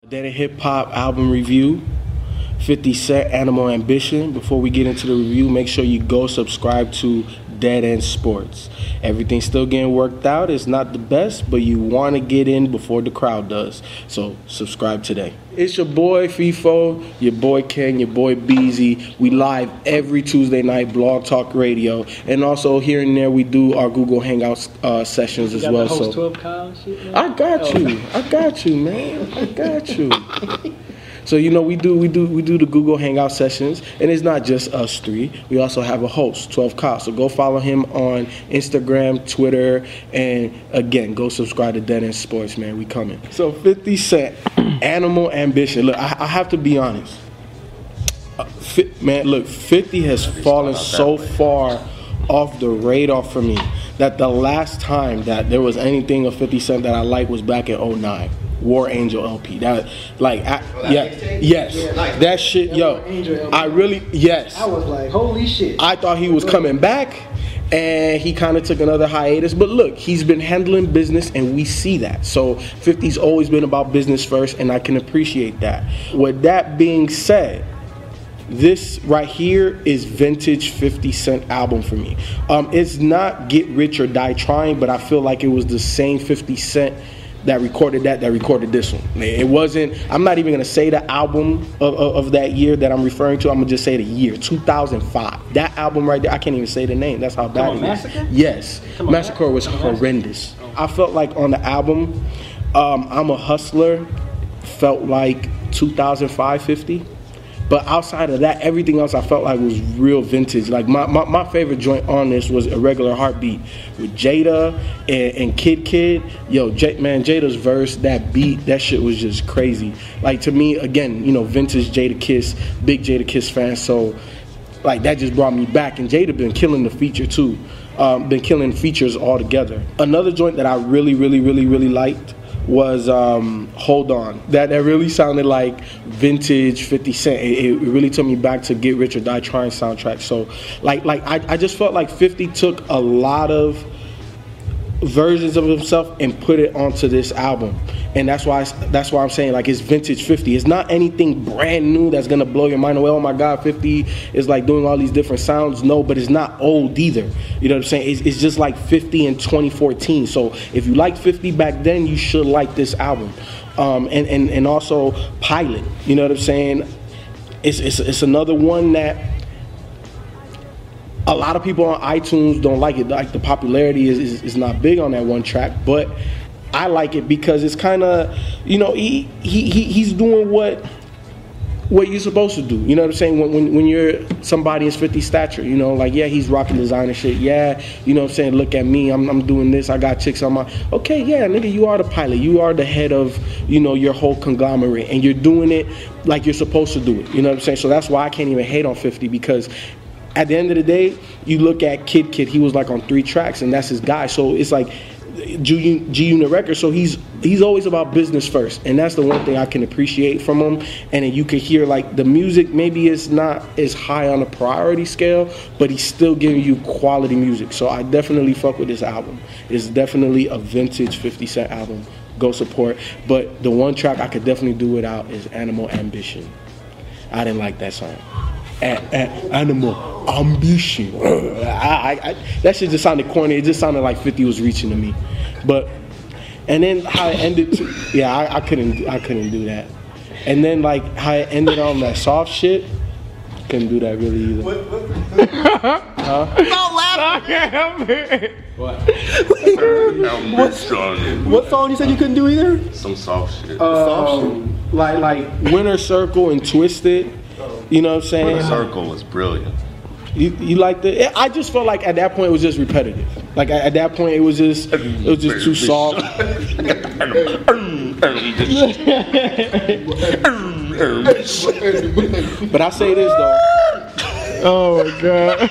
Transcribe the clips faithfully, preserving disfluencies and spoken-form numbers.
Dead and Hip Hop album review, fifty Cent, Animal Ambition. Before we get into the review, make sure you go subscribe to Dead End Sports. Everything's still getting worked out. It's not the best, but you want to get in before the crowd does. So subscribe today. It's your boy FIFO, your boy Ken, your boy Beezy. We live every Tuesday night, Blog Talk Radio, and also here and there we do our Google Hangouts uh, sessions you as got well. The host so twelve Kyle shit, man? I got oh. you. I got you, man. I got you. So you know we do we do we do the Google Hangout sessions, and it's not just us three. We also have a host, twelve Kyle. So go follow him on Instagram, Twitter, and again, go subscribe to Dead End Sports, man. We coming. So fifty Cent, Animal Ambition. Look, I, I have to be honest. Uh, fi- man, look, fifty has fallen so far off the radar for me that the last time that there was anything of fifty Cent that I liked was back in oh nine. War Angel L P. That like I, yeah, yes. That shit, yo. I really yes. I was like, holy shit. I thought he was coming back and he kind of took another hiatus, but look, he's been handling business and we see that. So fifty's always been about business first, and I can appreciate that. With that being said, this right here is vintage fifty Cent album for me. Um, it's not Get Rich or Die Trying, but I feel like it was the same fifty Cent that recorded that, that recorded this one. It wasn't, I'm not even gonna say the album of, of, of that year that I'm referring to, I'm gonna just say the year, two thousand five. That album right there, I can't even say the name, that's how bad on, it Massacre? is. Yes, Come on, Massacre was Come on, horrendous. I felt like on the album, um, I'm a Hustler, felt like two thousand five fifty. But outside of that, everything else I felt like was real vintage. Like my, my, my favorite joint on this was Irregular Heartbeat with Jada and, and Kid Kid. Yo, J, man, Jada's verse, that beat, that shit was just crazy. Like to me, again, you know, vintage Jada Kiss, big Jada Kiss fan. So like that just brought me back. And Jada been killing the feature too. Um, been killing features altogether. Another joint that I really, really, really, really liked was um, Hold On. That that really sounded like vintage fifty Cent. It, it really took me back to Get Rich or Die Trying soundtrack. So like like I, I just felt like fifty took a lot of versions of himself and put it onto this album. And that's why that's why I'm saying like it's vintage fifty. It's not anything brand new that's gonna blow your mind away. Oh my God, fifty is like doing all these different sounds. No, but it's not old either. You know what I'm saying? It's, it's just like fifty in twenty fourteen. So if you liked fifty back then, you should like this album. Um, and, and, and also Pilot. You know what I'm saying? It's, it's, it's another one that a lot of people on iTunes don't like it. Like the popularity is, is, is not big on that one track, but I like it because it's kind of, you know, he, he he he's doing what what you're supposed to do. You know what I'm saying? When when, when you're somebody is fifty stature, you know, like, yeah, he's rocking designer shit. Yeah, you know what I'm saying? Look at me. I'm I'm doing this. I got chicks on my. Okay, yeah, nigga, you are the pilot. You are the head of, you know, your whole conglomerate, and you're doing it like you're supposed to do it. You know what I'm saying? So that's why I can't even hate on fifty, because at the end of the day, you look at Kid Kid, he was like on three tracks, and that's his guy. So it's like G Unit Records, so he's he's always about business first, and that's the one thing I can appreciate from him. And then you can hear like the music, maybe it's not as high on the priority scale, but he's still giving you quality music. So I definitely fuck with this album. It's definitely a vintage fifty Cent album. Go support. But the one track I could definitely do without is Animal Ambition. I didn't like that song. A- a- animal ambition. I, I, I, that shit just sounded corny. It just sounded like fifty was reaching to me. But and then how it ended. To, yeah, I, I couldn't. I couldn't do that. And then like how it ended on that soft shit. Couldn't do that really either. What? What? Huh? Don't laugh. What? what? What song you said you couldn't do either? Some soft shit. Uh, Soft shit. Like like Winter Circle and Twisted. You know what I'm saying? The Circle was brilliant. You, you like the? I just felt like at that point it was just repetitive. Like at, at that point it was just it was just too soft. But I say this though. Oh my God.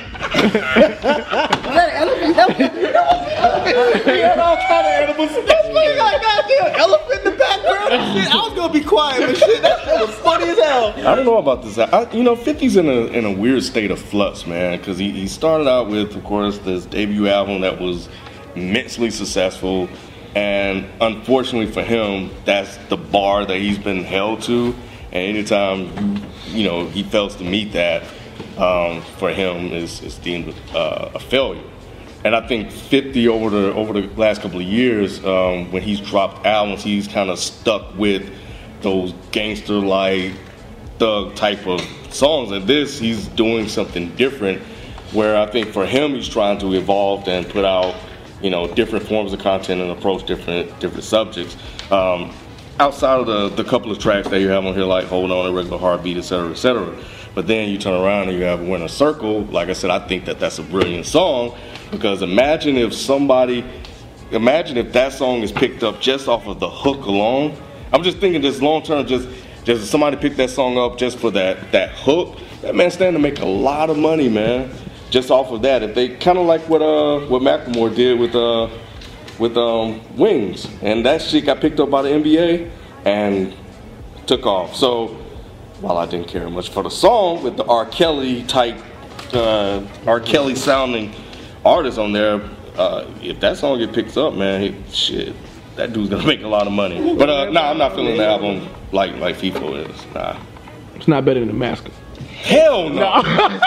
We had all kind of animals. That's like a goddamn elephant in the background. Shit, I was gonna be quiet, but shit, that shit was funny as hell. I don't know about this. I, you know, fifty's in a in a weird state of flux, man, because he, he started out with, of course, this debut album that was immensely successful. And unfortunately for him, that's the bar that he's been held to. And anytime you, you know, he fails to meet that, um, for him is, is deemed uh, a failure. And I think fifty over the over the last couple of years, um, when he's dropped albums, he's kind of stuck with those gangster-like, thug type of songs. And this, he's doing something different, where I think for him, he's trying to evolve and put out, you know, different forms of content and approach different different subjects. Um, outside of the, the couple of tracks that you have on here, like Hold On, Irregular Heartbeat, et cetera, et cetera. But then you turn around and you have Winter Circle. Like I said, I think that that's a brilliant song, because imagine if somebody, imagine if that song is picked up just off of the hook alone. I'm just thinking this long term, just just if somebody picked that song up just for that that hook, that man's standing to make a lot of money, man, just off of that. If they kind of like what uh what Macklemore did with uh with um Wings, and that shit got picked up by the N B A and took off. So while I didn't care much for the song, with the R. Kelly type, uh, R. Kelly sounding artist on there, uh, if that song get picked up, man, he, shit, that dude's gonna make a lot of money. But uh, nah, I'm not feeling the album like like FIFO is. Nah, It's not better than the Masker. hell no.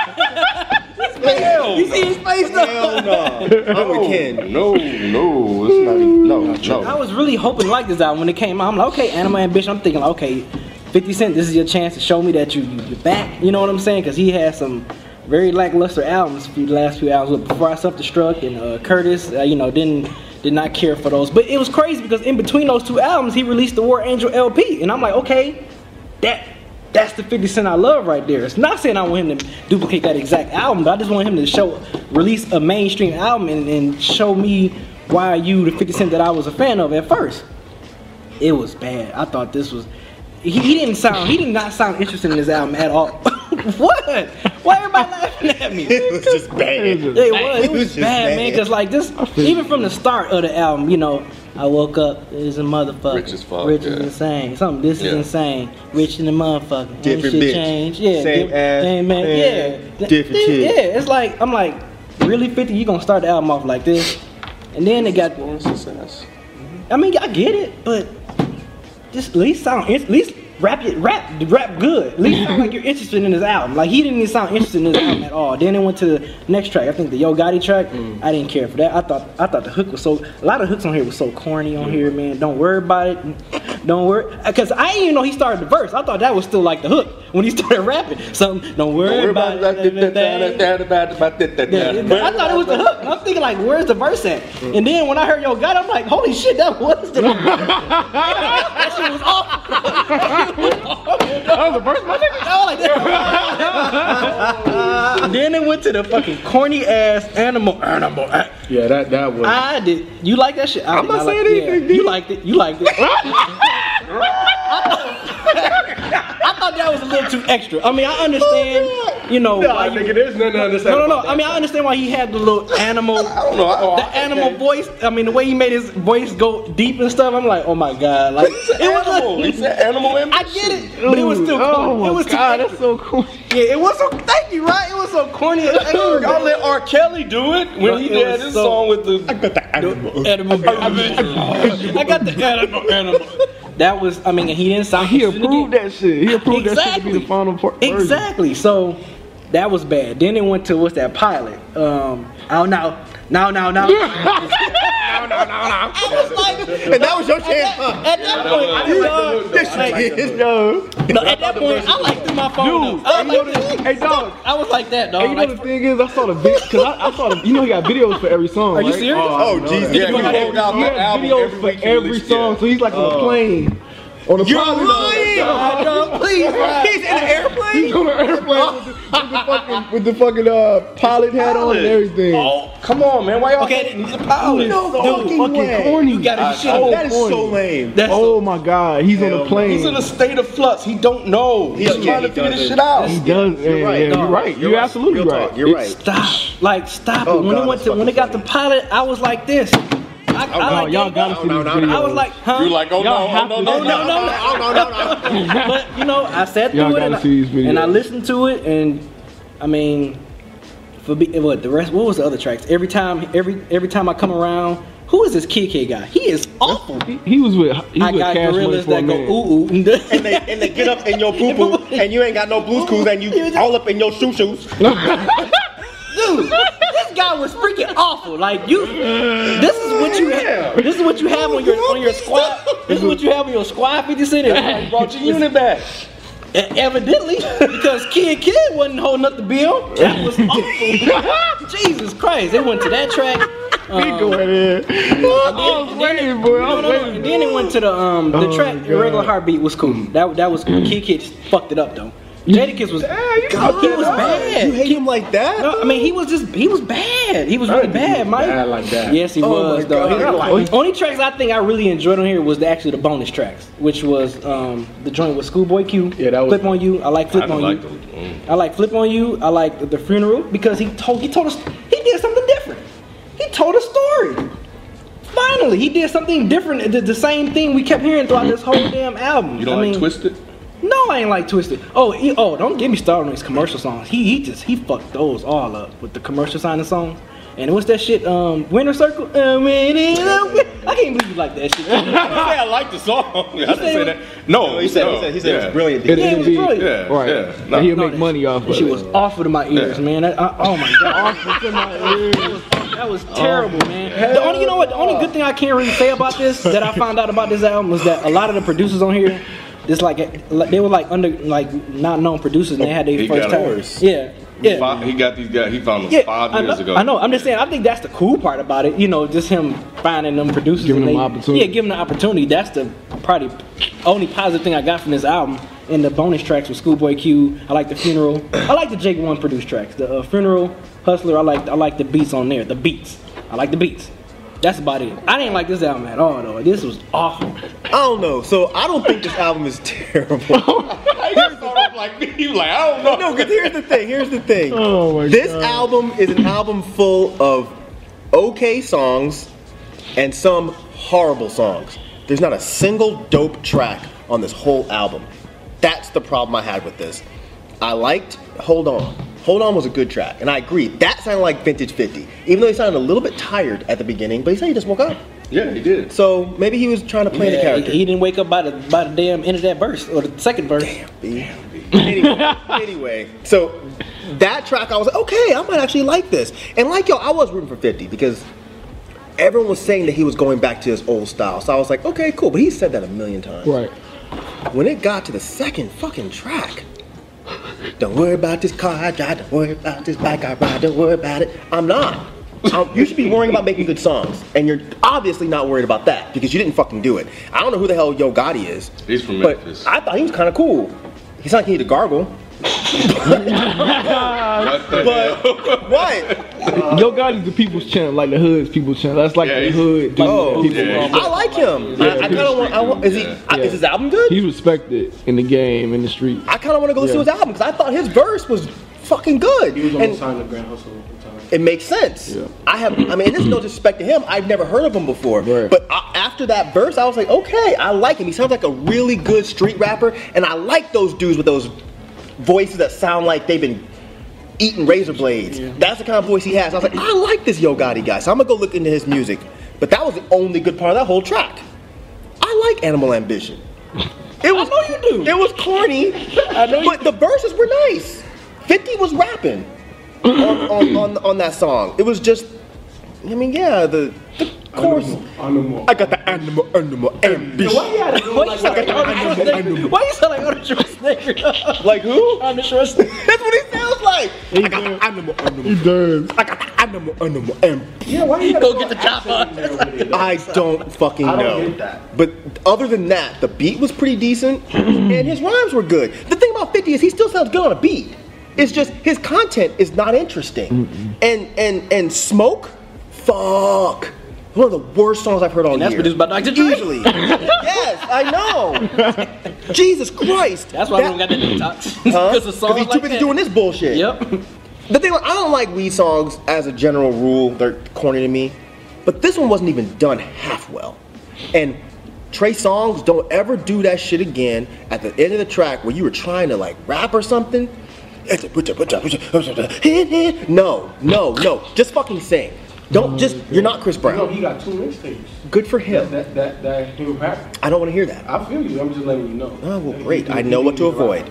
Hell You see his face though? Hell no. no, Ken. no, no, it's not even, no, I no. was really hoping to like this album when it came out. I'm like, okay, Animal Ambition. I'm thinking, like, okay, fifty Cent, this is your chance to show me that you, you, you're back. You know what I'm saying? Because he had some very lackluster albums for the last few albums. With Before I Self-Destruct and uh, Curtis, uh, you know, didn't did not care for those. But it was crazy because in between those two albums, he released the War Angel L P. And I'm like, okay, that that's the fifty Cent I love right there. It's not saying I want him to duplicate that exact album, but I just want him to show, release a mainstream album and, and show me why you, the fifty Cent that I was a fan of at first. It was bad. I thought this was... He, he didn't sound, he did not sound interested in this album at all. What? Why everybody laughing at me? It was just bad. It was, it was, It was just bad, man. bad. Cause like this, even from the start of the album, you know, I woke up, is a motherfucker. Rich as fuck, Rich yeah. is insane. Something. This Yeah. is insane. Rich in the motherfucker. Ain't Different shit bitch. Change. Yeah. Same diff- ass, same man. man, Yeah. different yeah, chick. Yeah. It's like I'm like, really fifty? You gonna start the album off like this, and then they got. I mean, I get it, but just at least sound, at least rap it, rap, rap good. At least sound like you're interested in his album. Like he didn't even sound interested in his album at all. Then it went to the next track. I think the Yo Gotti track. I didn't care for that. I thought, I thought the hook was so. A lot of hooks on here was so corny on here, man. Don't worry about it. Don't worry, because I didn't even know he started the verse. I thought that was still like the hook when he started rapping. Something. Don't worry about it. Yeah, I thought it was the hook. I'm thinking like, where's the verse at? And then when I heard Yo Gotti, I'm like, holy shit, that was the verse. That shit was awful. That was the first one. I was like that. And then it went to the fucking corny ass animal. Animal. Yeah, that that was. I did. You like that shit? I I'm did not like- saying anything, yeah. dude. You liked it. You liked it. I thought, I thought that was a little too extra. I mean, I understand. You know. Nah, why you, nigga, there's nothing to understand. no, no, no. about I mean, I understand why he had the little animal. I don't know. I, The animal voice, I mean, the way he made his voice go deep and stuff, I'm like, oh my god, like it animal. was. It's an animal. I get it, but it was still Oh corny. my It was too god, extra. that's so cool. Yeah, it was so. Thank you, right? It was so corny. Y'all let R. Kelly do it when he It did was his so- song with the. Animal. I got the animal. Animal. That was. I mean, he didn't sound. He interested approved again. that shit. He approved that shit to Exactly. be the final part. version. Exactly. So that was bad. Then it went to what's that pilot? Um. Oh no. No, no, no. No, no, no, no. I was like, And that was your chance, huh? at that point, I dog, Yes, you like, did. Yo, no, at that point, I like threw my phone dude, up. I hey, you was know like, the, hey dog. I was like that, dog. Hey, you know Like, the thing is, I saw the video because I, I saw the. You know he got videos for every song. Are you right? serious? Oh, Jesus. Yeah, he He rolled out He the had album videos every for week he every released song, it. so he's like on a plane. On a You're pilot. lying. God, dog, please, bro. He's in an airplane. He's on an airplane with the, with the fucking with the fucking uh, pilot hat on and everything. Oh, come on, man. Why y'all Okay, hating? He's a pilot. No, the Dude, fucking, fucking way. corny. You gotta be shit Oh, on that is corny. so lame. That's Oh my god, he's on Hell the no. plane. He's in a state of flux. He don't know. He's Yeah, trying he to figure this doesn't. shit out. He does. You're yeah, right. yeah, No, you're right. you're You're right. absolutely Real right. talk. You're It's- right. Stop. Like, stop Oh, it. When God, it went that's to when fucking it got the pilot, I was like this. I, I Oh, like y'all it. gotta see No, this no, no, video. I was like, huh? You like, oh no, Y'all oh have no, to no, see no, no, no, no. Oh, no, no, no. But you know, I sat Y'all through it gotta and see these I, videos. and I listened to it, and I mean, for be, what the rest? What was the other tracks? Every time, every every time I come around, Who is this Kid Kid guy? He is awful. He, he was with he was I with got Cash Money gorillas for a that go minute. ooh ooh. And they and they get up in your poo poo, and you ain't got no blues clues, and you all up in your shoo shoes. Dude, this guy was freaking awful. Like you, this is what you ha- this is what you have on your on your squad. This is what you have on your squad fifty cent. You brought your unit back. E- Evidently, because Kid Kid wasn't holding up the bill. That was awful. Jesus Christ, they went to that track. Um, He going in. I was waiting, boy. I no, was no, no. waiting. And then it went to the um the Oh, track. The God. regular heartbeat was cool. That that was Kid Kid fucked it up though. Jadakiss was God, he was bad. You hate him like that? No, I mean he was just he was bad. He was really bad, Mike. bad like that. Yes, he Oh was my though. God. He- I like- only tracks I think I really enjoyed on here was the, actually the bonus tracks, which was um, the joint with Schoolboy Q. Yeah, that was- Flip on You. I like Flip I on like You. those. Mm. I like Flip on You. I like the, the Funeral because he told he told us he did something different. He told a story. Finally, he did something different. The, the same thing we kept hearing throughout this whole damn album. You don't I like mean, Twisted? No, I ain't like Twisted. Oh, he, oh, don't get me started on his commercial songs. He he just he fucked those all up with the commercial signing songs. And what's that shit? Um, Winter Circle. Uh, when it up, I can't believe you like that shit. I didn't say I like the song. I didn't said say it that. No, He said, no. he said, he said it yeah. was brilliant. It, Yeah, it it'd was be- brilliant. Yeah, Right. yeah. And No. he'll No, make that- money off That of shit it. was awful to my ears, Yeah. man. That, I, oh my god, Awful to my ears. that was terrible, man. The only, you know what? The only good thing I can't really say about this that I found out about this album was that a lot of the producers on here, just like they were like under like not known producers, and they had their He first got time. ours. Yeah, yeah. Fi- He got these guys. He found them Yeah, five I know, years ago. I know. I'm just saying. I think that's the cool part about it. You know, just him finding them producers, Giving and them they- opportunity. Yeah, giving them the opportunity. That's the probably only positive thing I got from this album. And the bonus tracks with Schoolboy Q. I like the Funeral. I like the Jake One produced tracks. The uh, Funeral, Hustler. I like. I like the beats on there. The beats. I like the beats. That's about it. I didn't like this album at all though. This was awful. I don't know. So I don't think this album is terrible. like me, like I don't know. No, because here's the thing. Here's the thing. Oh my this God. album is an album full of okay songs and some horrible songs. There's not a single dope track on this whole album. That's the problem I had with this. I liked Hold On. Hold On was a good track, and I agree. That sounded like Vintage fifty. Even though he sounded a little bit tired at the beginning, but he said he just woke up. Yeah, he did. So maybe he was trying to play the Yeah, character. He, he didn't wake up by the by the damn end of that verse or the second verse. anyway, anyway, so that track I was like, okay, I might actually like this. And like y'all, I was rooting for fifty because everyone was saying that he was going back to his old style. So I was like, okay, cool. But he said that a million times. Right. When it got to the second fucking track, don't worry about this car I drive, don't worry about this bike I ride, don't worry about it. I'm not. Um, you should be worrying about making good songs. And you're obviously not worried about that because you didn't fucking do it. I don't know who the hell Yo Gotti is. He's from But Memphis. I thought he was kind of cool. He sounded like he needed to gargle. What the But hell? what? Yo Gotti's the people's champ, like the hood's people's champ. That's like Yeah, the he's- hood. Oh, people. yeah. I like him. I, I kind of want. I want. Is he? Yeah. I- Is his album good? He's respected in the game, in the street. I kind of want to go listen Yeah. to his album because I thought his verse was fucking good. He was on And the sign of Grand Hustle at the time. it makes sense. Yeah. I have. I mean, and this is no disrespect to him. I've never heard of him before. Right. But I, after that verse, I was like, okay, I like him. He sounds like a really good street rapper, and I like those dudes with those voices that sound like they've been eating razor blades. That's the kind of voice he has. I was like, I like this Yo Gotti guy, so I'm gonna go look into his music. But that was the only good part of that whole track. I like Animal Ambition. It was, I know you do. It was corny, I know you but the verses were nice. fifty was rapping on, on, on, on that song. It was just, I mean, yeah, the, the chorus. Animal. I got the animal, animal ambition. Why you sound like Arnold Schwarzenegger? Why you sound like Arnold Schwarzenegger? Like who? Arnold Schwarzenegger. That's what he sounds like. I got the animal, He animal. does. I got the animal, animal ambition. Yeah, why you Go get the chopper. I don't fucking I don't know. get that. But other than that, the beat was pretty decent, and his rhymes were good. The thing about fifty is he still sounds good on a beat. It's just his content is not interesting. And and and Smoke, fuck, one of the worst songs I've heard all And that's year. produced by Doctor Dre. Easily. Yes, I know. Jesus Christ. That's why That- we don't got that detox. Huh? Because of songs he's too like busy that. doing this bullshit. Yep. The thing, I don't like weed songs as a general rule. They're corny to me. But this one wasn't even done half well. And Trey Songz, don't ever do that shit again at the end of the track where you were trying to like rap or something. No, no, no. Just fucking sing. Don't just. You're not Chris You Brown. know, he got two mixtapes. Good for him. That that that him rap. I don't want to hear that. I feel you. I'm just letting you know. Oh well, great. I know what to avoid.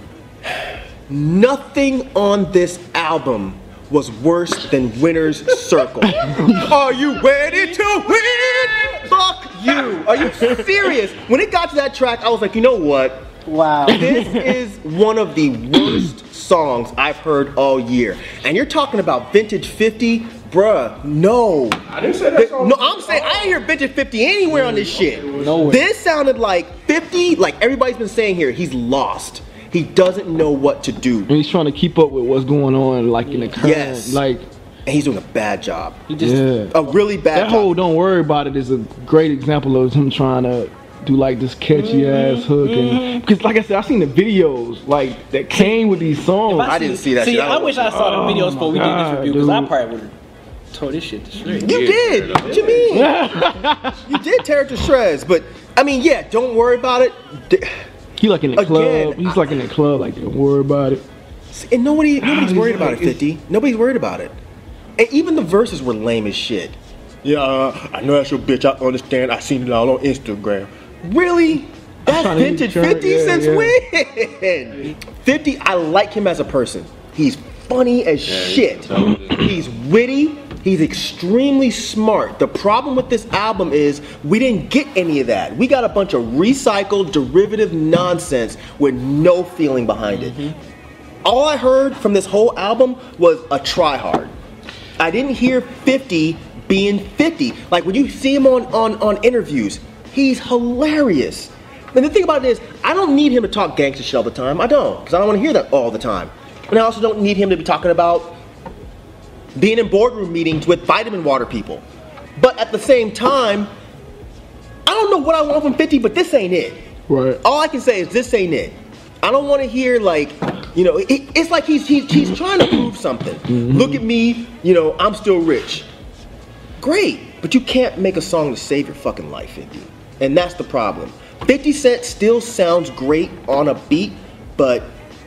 Nothing on this album was worse than Winner's Circle. Are you ready to win? Fuck you. Are you serious? When it got to that track, I was like, you know what? Wow. This is one of the worst songs I've heard all year. And you're talking about Vintage fifty? Bruh, no. I didn't say that song. No, I'm saying I didn't hear Vintage fifty anywhere on this shit. Nowhere. This sounded like fifty, like everybody's been saying here, he's lost. He doesn't know what to do. And he's trying to keep up with what's going on, like in the current, Yes. like And he's doing a bad job. He just yeah. A really bad That job. whole "Don't Worry About It" is a great example of him trying to do like this catchy ass hook, and because like I said, I seen the videos like that came with these songs. I didn't see that See, shit. I I wish I saw the videos before we did God, this review because I dude. probably would have tore this shit to shreds. You did. What you mean? You did tear it to shreds. But I mean, yeah. Don't worry about it. D- He like in the Again, club. He's like in the club. Like, don't worry about it. And nobody, nobody's he's worried about it. like- Fifty. Nobody's worried about it. And even the verses were lame as shit. Yeah, uh, I know that's your bitch. I understand. I seen it all on Instagram. Really? That's trying to vintage turn- fifty yeah, since yeah. when? fifty, I like him as a person. He's funny as shit. He's witty. He's extremely smart. The problem with this album is we didn't get any of that. We got a bunch of recycled, derivative nonsense with no feeling behind it. All I heard from this whole album was a try hard. I didn't hear fifty being fifty. Like when you see him on, on, on interviews, he's hilarious. And the thing about it is, I don't need him to talk gangster shit all the time. I don't, because I don't want to hear that all the time. And I also don't need him to be talking about being in boardroom meetings with vitamin water people. But at the same time, I don't know what I want from fifty, but this ain't it. Right. All I can say is this ain't it. I don't want to hear like, you know, it, it's like he's, he's he's trying to prove something. Mm-hmm. Look at me, you know, I'm still rich. Great, but you can't make a song to save your fucking life, fifty. And that's the problem. fifty Cent still sounds great on a beat, but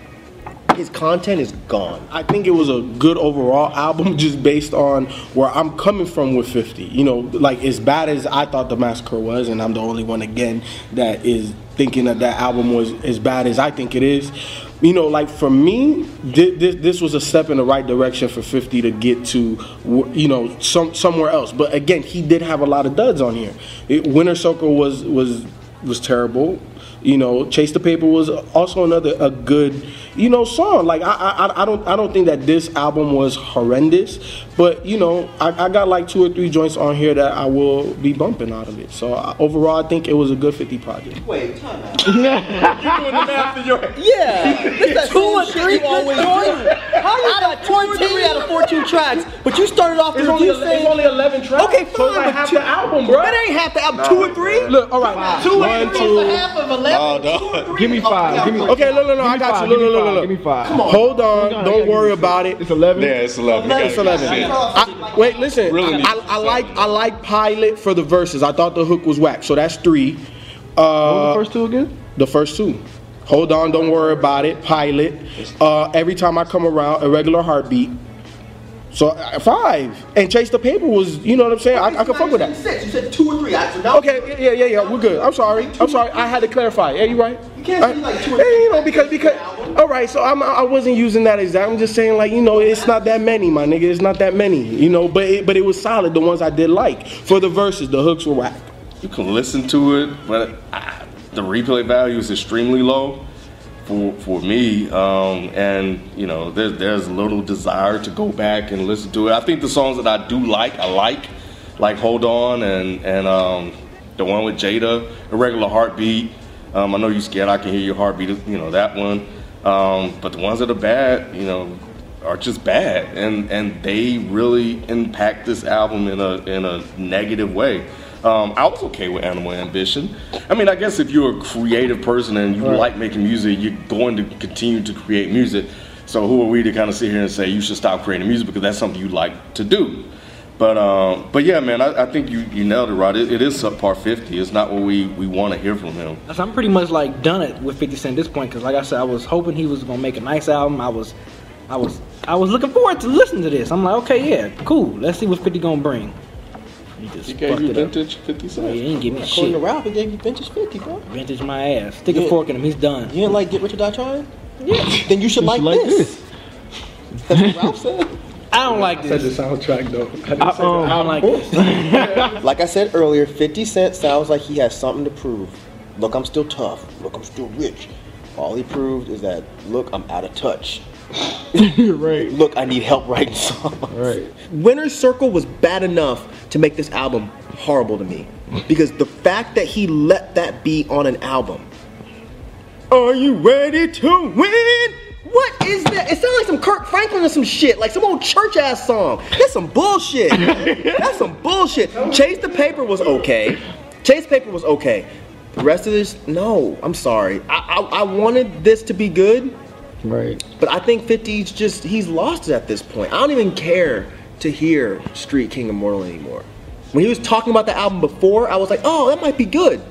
his content is gone. I think it was a good overall album just based on where I'm coming from with fifty. You know, like as bad as I thought The Massacre was, and I'm the only one again that is thinking that that album was as bad as I think it is. You know, like for me, this, this, this was a step in the right direction for fifty to get to, you know, some somewhere else. But again, he did have a lot of duds on here. It, Winter Circle was was was terrible. You know, Chase the Paper was also another a good, you know, song. Like I, I, I don't, I don't think that this album was horrendous, but you know, I, I got like two or three joints on here that I will be bumping out of it. So uh, overall, I think it was a good fifty project. Wait, time out. You're doing the math in your head. Yeah, this that Two or shit three you always do. How you Out got of fourteen out of fourteen tracks, but you started off the It's only, review it's saying only eleven tracks. okay, so it's fine, like but half two- the album, bro. that ain't half the album. Two or three? Look, all right, two One, and two. two. half of eleven. Oh, no. Give me five. Give me. Okay, no, no, no, Give I me got five, you. give Look, me look, five, look, Give me look. five. Hold Hold on, on, I don't gotta worry give you about it. It's eleven. Yeah, it's eleven. We It's gotta eleven. get shit. I, wait, listen. Really needs I, I to like settle. I like Pilot for the verses. I thought the hook was whack, so that's three. What Uh, was the first two again? the first two. Hold on, don't worry about it. Pilot. Uh, every time I come around, a regular heartbeat. So uh, five. And Chase the Paper was, you know what I'm saying? I, I can fuck with that. Six. You said two or three. I- so now- Okay, yeah, yeah, yeah, we're good. I'm sorry. I'm sorry. I had to clarify. Yeah, you right. You can't say like two or Yeah, three you know, because because all right. So I'm I wasn't using that exact. I'm just saying like you know it's not that many, my nigga. It's not that many. You know, but it, but it was solid. The ones I did like for the verses, the hooks were whack. You can listen to it, but ah, the replay value is extremely low for for me. Um, and you know, there's there's little desire to go back and listen to it. I think the songs that I do like, I like, like Hold On and and um, the one with Jada, Irregular Heartbeat. Um, I know you scared. I can hear your heartbeat. You know that one. Um, but the ones that are bad, you know, are just bad, and and they really impact this album in a in a negative way. Um, I was okay with Animal Ambition. I mean, I guess if you're a creative person and you like making music, you're going to continue to create music. So who are we to kind of sit here and say you should stop creating music because that's something you like to do? But um, but yeah, man, I, I think you, you nailed it, right. It, it is subpar fifty. It's not what we, we want to hear from him. So I'm pretty much like done it with fifty Cent at this point because, like I said, I was hoping he was gonna make a nice album. I was, I was, I was looking forward to listening to this. I'm like, okay, yeah, cool. Let's see what fifty gonna bring. He just He gave fucked you it up. vintage fifty Yeah, Cent. he didn't give me According to shit. Ralph, he gave you vintage fifty, bro. Vintage my ass. Stick a Yeah. fork in him. He's done. You didn't like Get Rich or Die Trying? Yeah. Then you should You like, should like this. this. That's what Ralph said. I don't like I said this. the soundtrack though. I didn't I, say um, the I don't like album. this. Like I said earlier, fifty Cent sounds like he has something to prove. Look, I'm still tough. Look, I'm still rich. All he proved is that, look, I'm out of touch. right. Look, I need help writing songs. Right. Winner's Circle was bad enough to make this album horrible to me. Because the fact that he let that be on an album. Are you ready to win? What is that? It sounds like some Kirk Franklin or some shit, like some old church ass song. That's some bullshit. That's some bullshit. Chase the Paper was okay. Chase the Paper was okay. The rest of this, no. I'm sorry. I, I, I wanted this to be good. Right. But I think fifty's just, he's lost it at this point. I don't even care to hear Street King Immortal anymore. When he was talking about the album before, I was like, oh, that might be good.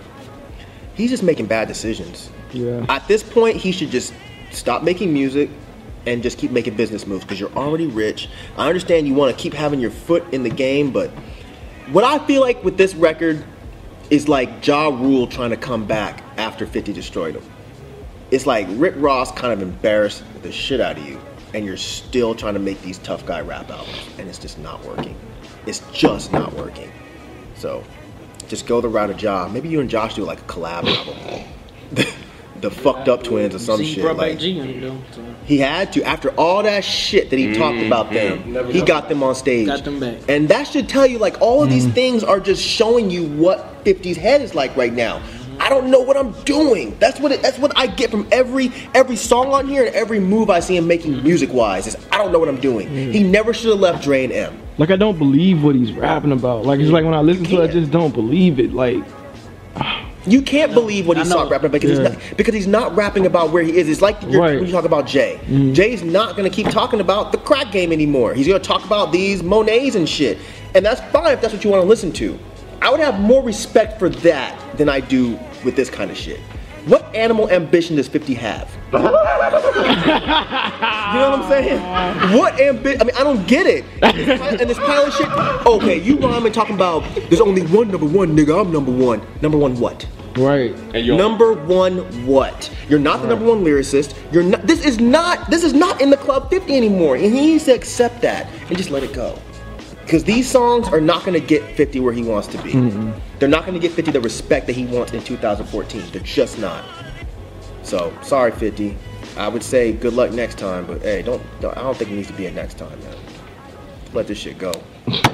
He's just making bad decisions. Yeah. At this point, he should just stop making music and just keep making business moves because you're already rich. I understand you want to keep having your foot in the game, but what I feel like with this record is like Ja Rule trying to come back after fifty destroyed him. It's like Rick Ross kind of embarrassed the shit out of you, and you're still trying to make these tough guy rap albums, and it's just not working. It's just not working. So, just go the route of Ja. Maybe you and Josh do like a collab album. the, the fucked up twins or some See, he shit. brought Like, back G on it though. So. he had to. After all that shit that he talked about them, he got them on stage. Got them back. And that should tell you, like, all of these things are just showing you what fifty's head is like right now. I don't know what I'm doing. That's what it, that's what I get from every every song on here and every move I see him making music wise. Is I don't know what I'm doing. He never should have left Dre and M. Like I don't believe what he's rapping about. Like it's like when I listen to it, I just don't believe it. Like You can't believe what I he's know. not rapping about because, Yeah. he's not, because he's not rapping about where he is. It's like you're, Right. when you talk about Jay. Jay's not going to keep talking about the crack game anymore. He's going to talk about these Monets and shit. And that's fine if that's what you want to listen to. I would have more respect for that than I do with this kind of shit. What animal ambition does fifty have? You know what I'm saying? What ambition? I mean, I don't get it. And this pile of shit. Okay, you rhyme and talking about there's only one number one, nigga. I'm number one. Number one what? right. And you're Number one what? You're not the number one lyricist. You're not. This is not. This is not in the Club fifty anymore. And he needs to accept that and just let it go. Because these songs are not going to get fifty where he wants to be. Mm-hmm. They're not going to get fifty the respect that he wants in two thousand fourteen. They're just not. So sorry, fifty. I would say good luck next time, but hey, don't. don't I don't think it needs to be a next time, man. Let this shit go.